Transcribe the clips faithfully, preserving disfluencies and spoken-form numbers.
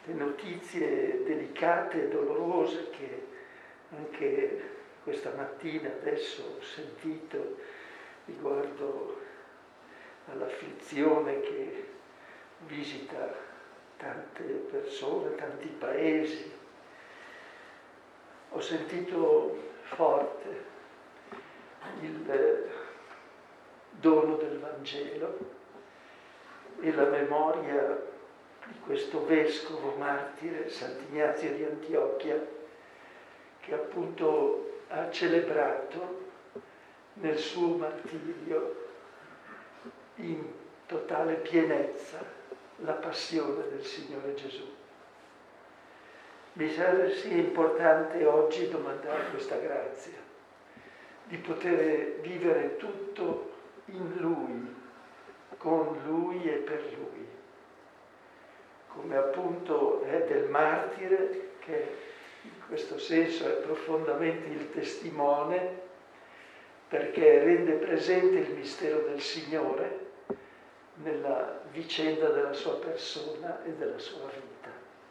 le notizie delicate e dolorose che anche questa mattina adesso ho sentito riguardo all'afflizione che visita tante persone, tanti paesi. Ho sentito forte il dono del Vangelo e la memoria di questo vescovo martire, Sant'Ignazio di Antiochia, che appunto ha celebrato nel suo martirio in totale pienezza la passione del Signore Gesù. Mi sembra sia importante oggi domandare questa grazia, di poter vivere tutto in Lui, con Lui e per Lui, come appunto è del martire, che in questo senso è profondamente il testimone, perché rende presente il mistero del Signore nella vicenda della sua persona e della sua vita.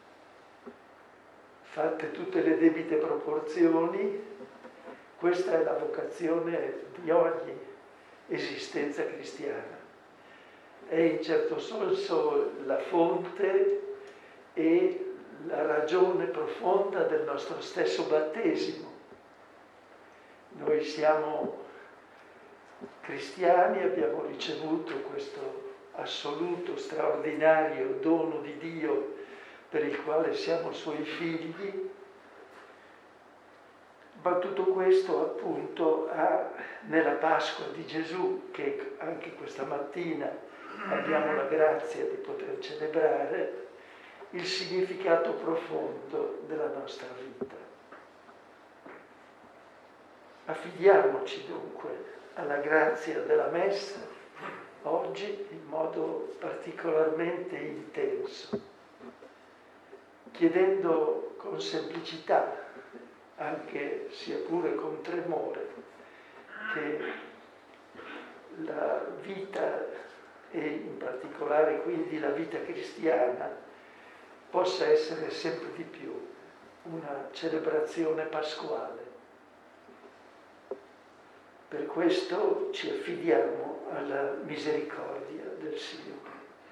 Fatte tutte le debite proporzioni, questa è la vocazione di ogni esistenza cristiana. È in certo senso la fonte e la ragione profonda del nostro stesso battesimo. Noi siamo cristiani, abbiamo ricevuto questo assoluto, straordinario dono di Dio per il quale siamo Suoi figli, ma tutto questo appunto ha nella Pasqua di Gesù, che anche questa mattina abbiamo la grazia di poter celebrare, il significato profondo della nostra vita. Affidiamoci dunque alla grazia della Messa oggi in modo particolarmente intenso, chiedendo con semplicità, anche sia pure con tremore, che la vita e in particolare quindi la vita cristiana possa essere sempre di più una celebrazione pasquale. Per questo ci affidiamo alla misericordia del Signore.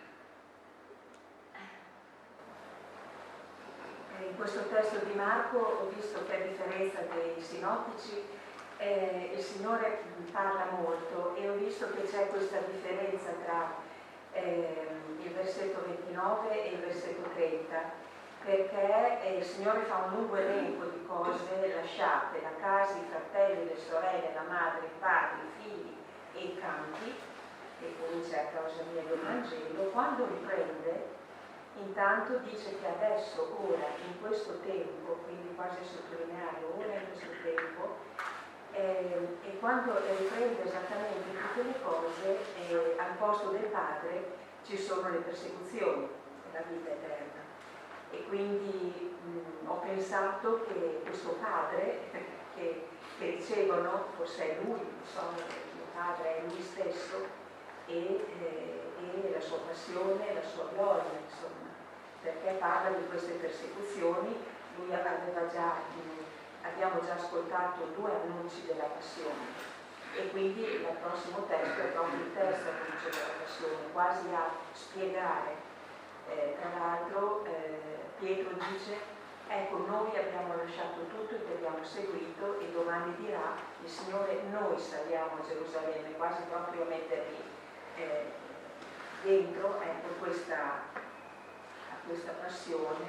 In questo testo di Marco ho visto che a differenza dei sinottici eh, il Signore parla molto, e ho visto che c'è questa differenza tra eh, il versetto ventinove e il versetto trenta, perché eh, il Signore fa un lungo elenco di cose lasciate, la casa, i fratelli, le sorelle, la madre, i padri, i figli e i campi, e poi c'è a causa mia del Vangelo. Quando riprende, intanto dice che adesso, ora, in questo tempo, quindi quasi a sottolineare, ora in questo tempo, eh, e quando riprende esattamente tutte le cose, eh, al posto del Padre ci sono le persecuzioni e la vita eterna. E quindi mh, ho pensato che questo Padre che, che dicevano, forse è Lui, insomma, il mio Padre è Lui stesso, e, eh, e la sua passione, la sua gloria, insomma, perché parla di queste persecuzioni. Lui aveva già, mh, abbiamo già ascoltato due annunci della passione, e quindi il prossimo testo è proprio il terzo annuncio della passione, quasi a spiegare. Eh, tra l'altro eh, Pietro dice: ecco, noi abbiamo lasciato tutto e ti abbiamo seguito, e domani dirà il Signore: noi saliamo a Gerusalemme, quasi proprio a metterli eh, dentro, ecco, questa, a questa passione,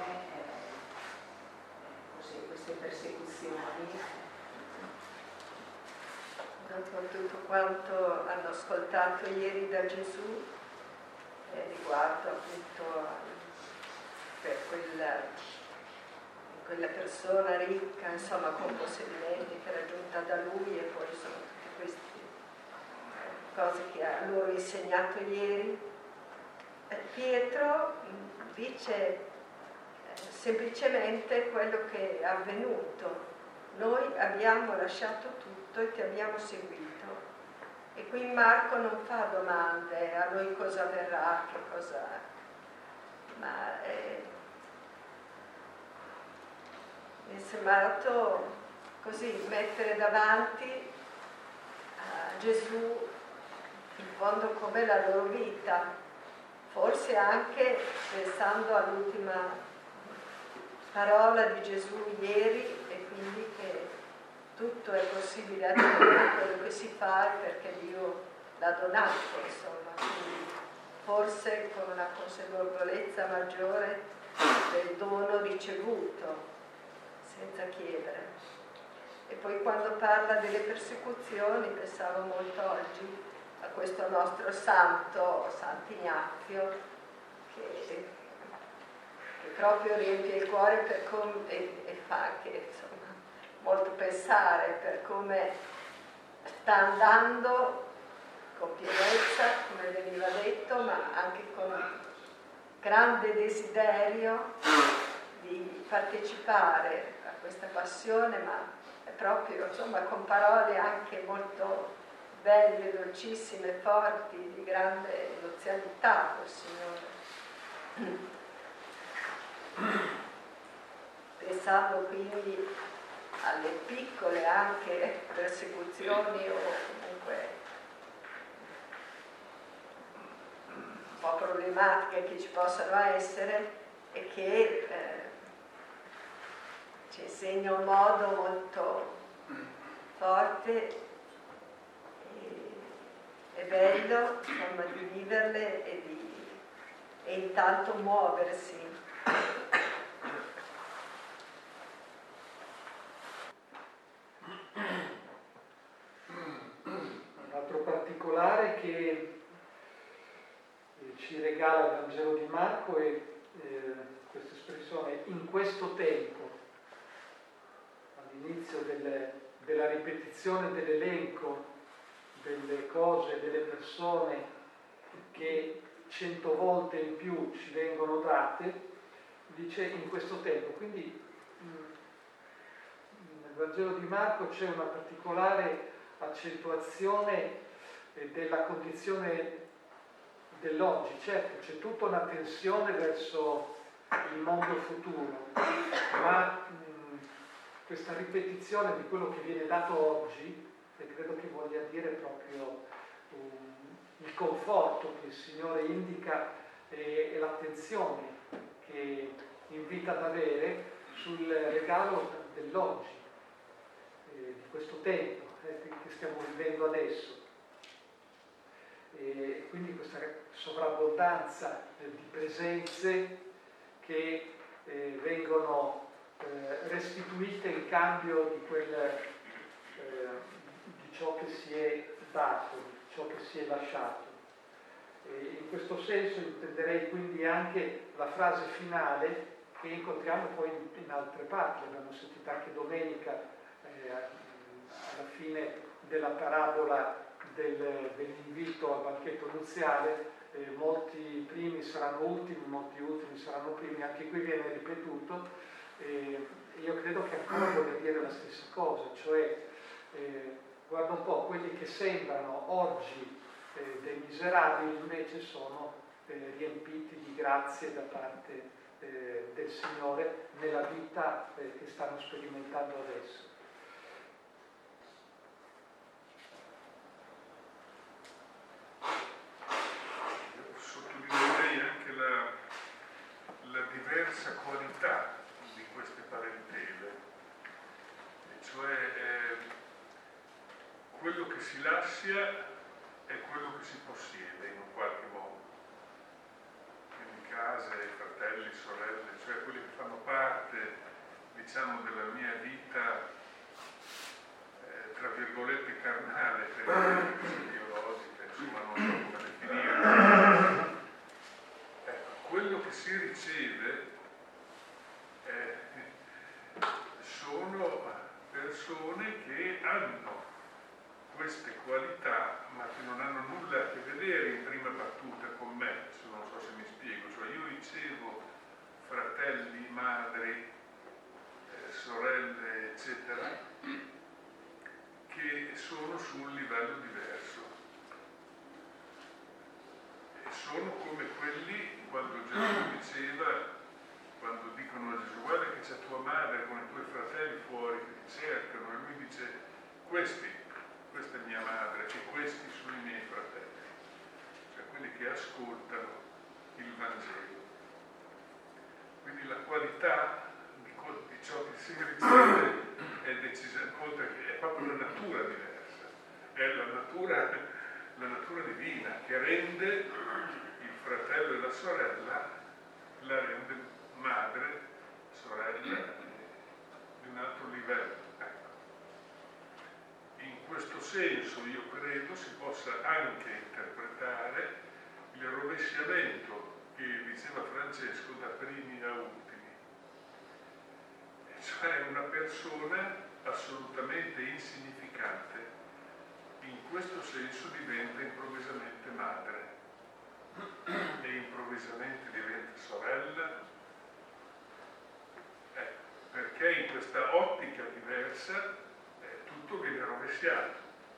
eh, così, queste persecuzioni. Dopo tutto quanto hanno ascoltato ieri da Gesù, eh, riguardo appunto per quella, quella persona ricca, insomma, con possedimenti, che era giunta da Lui, e poi sono tutte queste cose che ha loro insegnato ieri. Pietro dice eh, semplicemente quello che è avvenuto: noi abbiamo lasciato tutto e ti abbiamo seguito. E qui Marco non fa domande: a noi cosa verrà, che cosa, ma eh, sembrato così mettere davanti a Gesù in fondo come la loro vita, forse anche pensando all'ultima parola di Gesù ieri, e quindi che tutto è possibile a Dio, quello che si fa è perché Dio l'ha donato, insomma, quindi forse con una consapevolezza maggiore del dono ricevuto, senza chiedere. E poi quando parla delle persecuzioni, pensavo molto oggi a questo nostro santo, Sant'Ignazio, che, che proprio riempie il cuore per com- e, e fa anche insomma, molto pensare per come sta andando con pienezza, come veniva detto, ma anche con grande desiderio di partecipare a questa passione, ma è proprio insomma con parole anche molto belle, dolcissime, forti, di grande nuzialità col Signore. Pensando quindi alle piccole anche persecuzioni o comunque un po' problematiche che ci possano essere e che eh, ci insegna un modo molto forte è bello insomma di viverle e, di, e intanto muoversi. Un altro particolare che ci regala il Vangelo di Marco è eh, questa espressione in questo tempo, all'inizio delle, della ripetizione dell'elenco delle cose, delle persone che cento volte in più ci vengono date, dice in questo tempo. Quindi nel Vangelo di Marco c'è una particolare accentuazione della condizione dell'oggi. Certo, c'è tutta una tensione verso il mondo futuro, ma mh, questa ripetizione di quello che viene dato oggi, e credo che voglia dire proprio um, il conforto che il Signore indica e, e l'attenzione che invita ad avere sul regalo dell'oggi, eh, di questo tempo eh, che stiamo vivendo adesso. E quindi questa sovrabbondanza eh, di presenze che eh, vengono eh, restituite in cambio di quel eh, di ciò che si è dato, di ciò che si è lasciato. E in questo senso intenderei quindi anche la frase finale che incontriamo poi in, in altre parti, l'abbiamo sentita anche domenica eh, alla fine della parabola del, dell'invito al banchetto nuziale, eh, molti primi saranno ultimi, molti ultimi saranno primi, anche qui viene ripetuto. Eh, io credo che ancora voglia dire la stessa cosa, cioè eh, guarda un po', quelli che sembrano oggi eh, dei miserabili invece sono eh, riempiti di grazie da parte eh, del Signore nella vita eh, che stanno sperimentando adesso. Sottolineerei anche la, la diversa qualità di queste parentele, e cioè eh, quello che si lascia è quello che si possiede in un qualche modo. Quindi case, fratelli, sorelle, cioè quelli che fanno parte, diciamo, della mia vita, eh, tra virgolette, carnale, per biologica, insomma, non so come definirla. Ecco, quello che si riceve eh, sono persone che hanno queste qualità, ma che non hanno nulla a che vedere in prima battuta con me, se non so se mi spiego. Cioè io ricevo fratelli, madri, eh, sorelle, eccetera, che sono su un livello diverso. E sono come quelli quando Gesù diceva, quando dicono a Gesù: guarda che c'è tua madre con i tuoi fratelli, divina che rende il fratello e la sorella, la rende madre, sorella di un altro livello. Ecco. In questo senso io credo si possa anche interpretare il rovesciamento che diceva Francesco da primi a ultimi, cioè una persona assolutamente insignificante in questo senso diventa improvvisamente madre e improvvisamente diventa sorella, ecco, perché in questa ottica diversa eh, tutto viene rovesciato.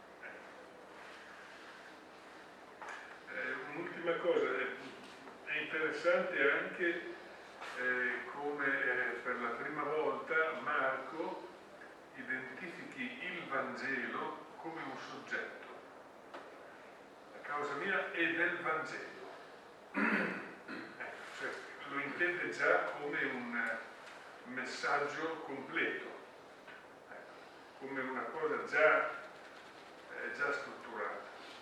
Eh, un'ultima cosa, è interessante anche eh, come eh, per la prima volta Marco identifichi il Vangelo come un soggetto. La causa mia è del Vangelo. Ecco, cioè, lo intende già come un messaggio completo, ecco, come una cosa già, eh, già strutturata.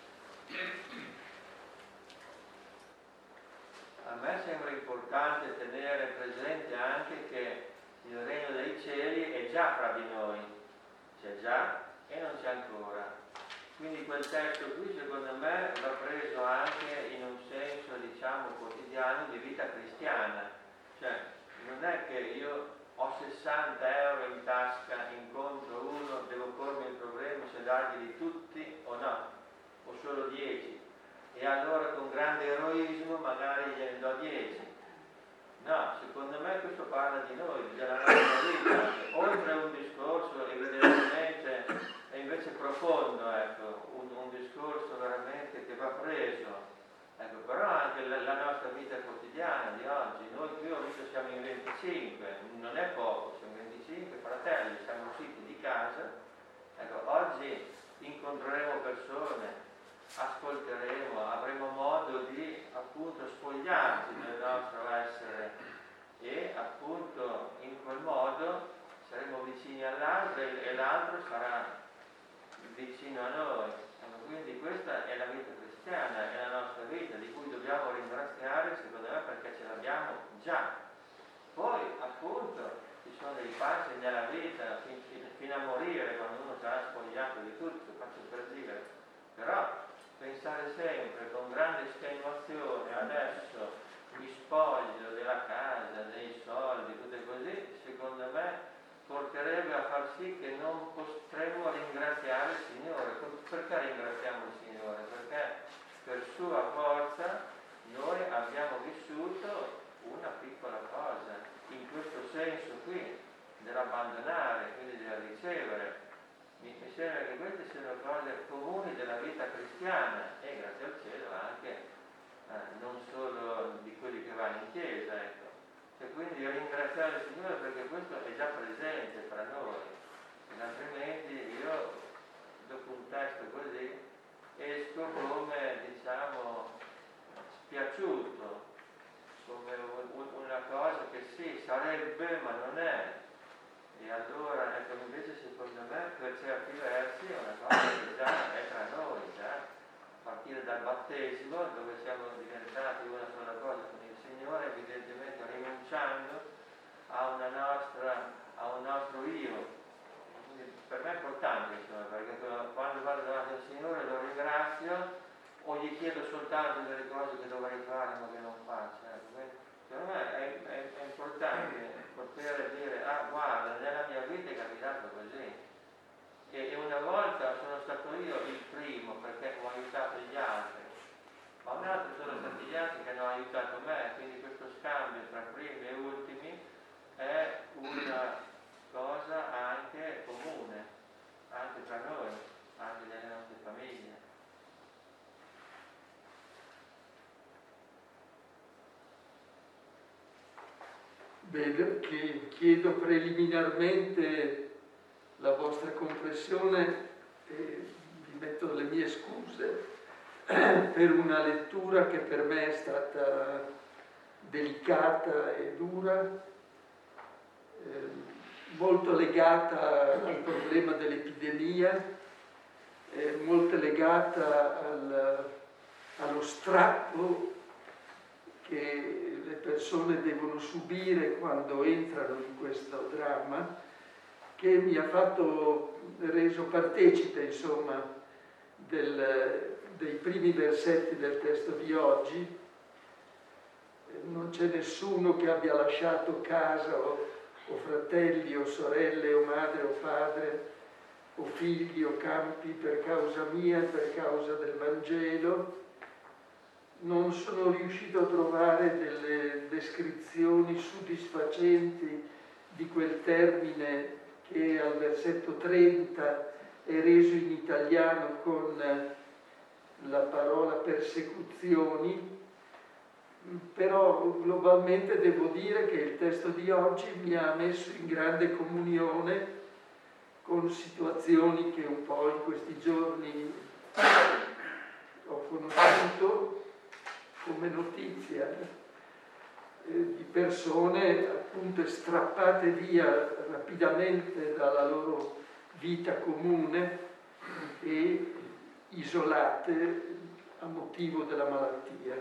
A me sembra importante tenere presente anche che il regno dei cieli è già fra di noi, c'è già e non c'è ancora. Quindi quel testo qui secondo me va preso anche in un senso, diciamo, quotidiano di vita cristiana. Cioè, non è che io ho sessanta euro in tasca, incontro uno, devo pormi il problema se darglieli tutti o no, o solo dieci. E allora con grande eroismo magari gliene do dieci. No, secondo me questo parla di noi, della nostra vita, oltre a un discorso evidentemente è invece profondo, ecco, un, un discorso veramente che va preso, ecco, però anche la, la nostra vita quotidiana di oggi. Noi qui ho visto siamo in venticinque, non è poco, siamo venticinque fratelli, siamo usciti di casa, ecco, oggi incontreremo persone, ascolteremo, avremo modo di appunto spogliarci del nostro essere e appunto in quel modo saremo vicini all'altro e, e l'altro sarà vicino a noi. Quindi questa è la vita cristiana, è la nostra vita di cui dobbiamo ringraziare secondo me perché ce l'abbiamo già. Poi appunto ci sono dei passi nella vita fino a morire quando uno sarà spogliato di tutto, faccio per dire, però pensare sempre con grande estenuazione adesso mi spoglio della casa, dei soldi, tutte così, secondo me porterebbe a far sì che non potremmo ringraziare il Signore. Perché ringraziamo il Signore? Perché per sua forza noi abbiamo vissuto una piccola cosa, in questo senso qui, dell'abbandonare, quindi del ricevere. Mi, mi sembra che queste siano cose comuni della vita cristiana e grazie al cielo anche eh, non solo di quelli che vanno in chiesa, ecco. Cioè, quindi ringraziare il Signore perché questo è già presente fra noi, e altrimenti io dopo un testo così esco come, diciamo, spiaciuto, come una cosa che sì, sarebbe ma non è. E allora, ecco, invece secondo me per certi versi è una cosa che già è tra noi, già a partire dal battesimo, dove siamo diventati una sola cosa con il Signore, evidentemente rinunciando a una nostra, a un nostro io. Quindi per me è importante, insomma, perché quando vado davanti al Signore lo ringrazio o gli chiedo soltanto delle cose che dovrei fare ma che non faccio. Ecco. Per me è, è, è importante poter dire, ah guarda, nella mia vita è capitato così. E, e una volta sono stato io il primo perché ho aiutato gli altri, ma un altro sono stati gli altri che hanno aiutato me, quindi questo scambio tra primi e ultimi è una cosa anche comune, anche tra noi, anche nelle nostre famiglie. Vedo che chiedo preliminarmente la vostra comprensione e vi metto le mie scuse per una lettura che per me è stata delicata e dura, eh, molto legata al problema dell'epidemia, eh, molto legata al, allo strappo che le persone devono subire quando entrano in questo dramma, che mi ha fatto reso partecipe, insomma, del, dei primi versetti del testo di oggi. Non c'è nessuno che abbia lasciato casa o, o fratelli o sorelle o madre o padre o figli o campi per causa mia e per causa del Vangelo. Non sono riuscito a trovare delle descrizioni soddisfacenti di quel termine che al versetto trenta è reso in italiano con la parola persecuzioni, però globalmente devo dire che il testo di oggi mi ha messo in grande comunione con situazioni che un po' in questi giorni ho conosciuto come notizia, eh, di persone appunto strappate via rapidamente dalla loro vita comune e isolate a motivo della malattia.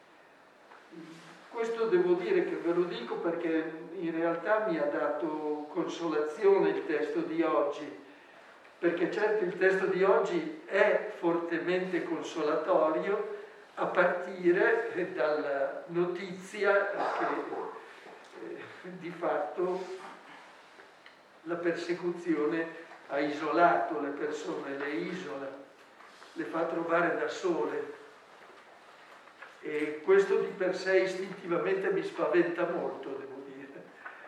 Questo devo dire che ve lo dico perché in realtà mi ha dato consolazione il testo di oggi, perché certo il testo di oggi è fortemente consolatorio a partire dalla notizia che eh, di fatto la persecuzione ha isolato le persone, le isola, le fa trovare da sole. E questo di per sé istintivamente mi spaventa molto, devo dire.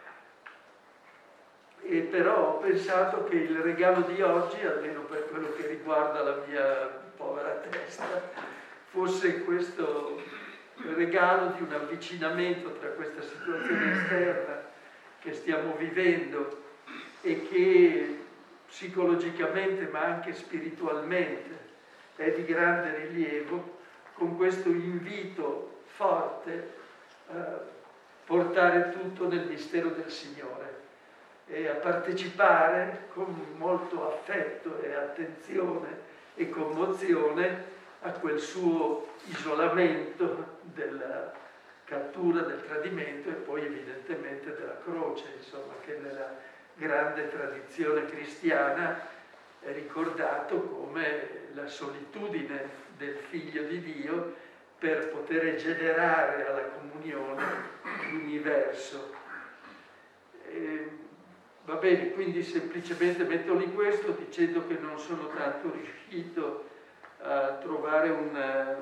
E però ho pensato che il regalo di oggi, almeno per quello che riguarda la mia povera testa, fosse questo regalo di un avvicinamento tra questa situazione esterna che stiamo vivendo e che psicologicamente ma anche spiritualmente è di grande rilievo, con questo invito forte a portare tutto nel mistero del Signore e a partecipare con molto affetto e attenzione e commozione a quel suo isolamento della cattura, del tradimento e poi evidentemente della croce, insomma, che nella grande tradizione cristiana è ricordato come la solitudine del Figlio di Dio per poter generare alla comunione l'universo. E, va bene, quindi semplicemente metto lì questo dicendo che non sono tanto riuscito a trovare un,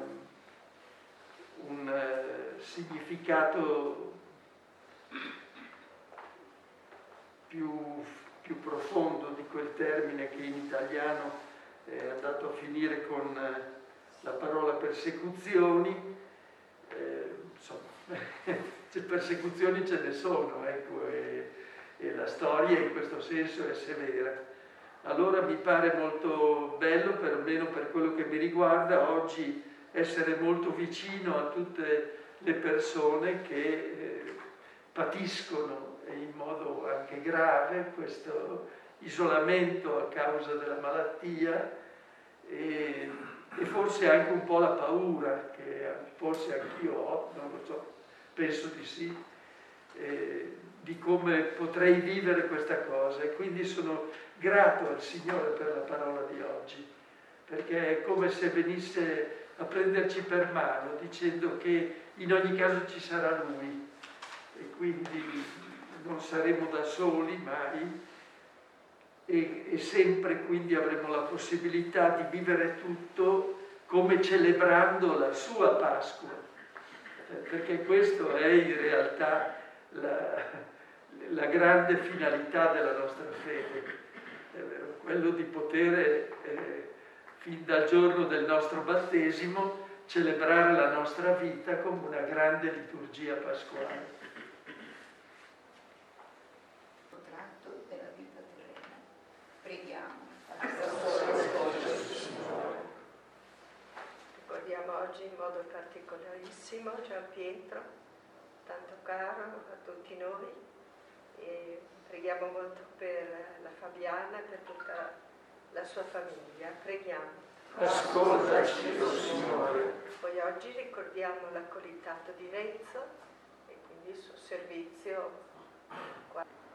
un significato più, più profondo di quel termine che in italiano è andato a finire con la parola persecuzioni. Eh, insomma, persecuzioni ce ne sono, ecco, e, e la storia in questo senso è severa. Allora mi pare molto bello, perlomeno per quello che mi riguarda, oggi essere molto vicino a tutte le persone che eh, patiscono in modo anche grave questo isolamento a causa della malattia e, e forse anche un po' la paura, che forse anch'io ho, non lo so, penso di sì, eh, di come potrei vivere questa cosa. E quindi sono grato al Signore per la parola di oggi, perché è come se venisse a prenderci per mano dicendo che in ogni caso ci sarà Lui e quindi non saremo da soli mai e, e sempre quindi avremo la possibilità di vivere tutto come celebrando la sua Pasqua, perché questo è in realtà la, la grande finalità della nostra fede. Quello di poter, eh, fin dal giorno del nostro battesimo, celebrare la nostra vita come una grande liturgia pasquale. Tratto della vita terrena. Preghiamo. Ricordiamo oggi in modo particolarissimo Gian Pietro, tanto caro a tutti noi, e preghiamo molto per la Fabiana e per tutta la sua famiglia. Preghiamo. Ascoltaci, oh Signore. Vogliamo oggi ricordiamo l'accolitato di Renzo e quindi il suo servizio qua.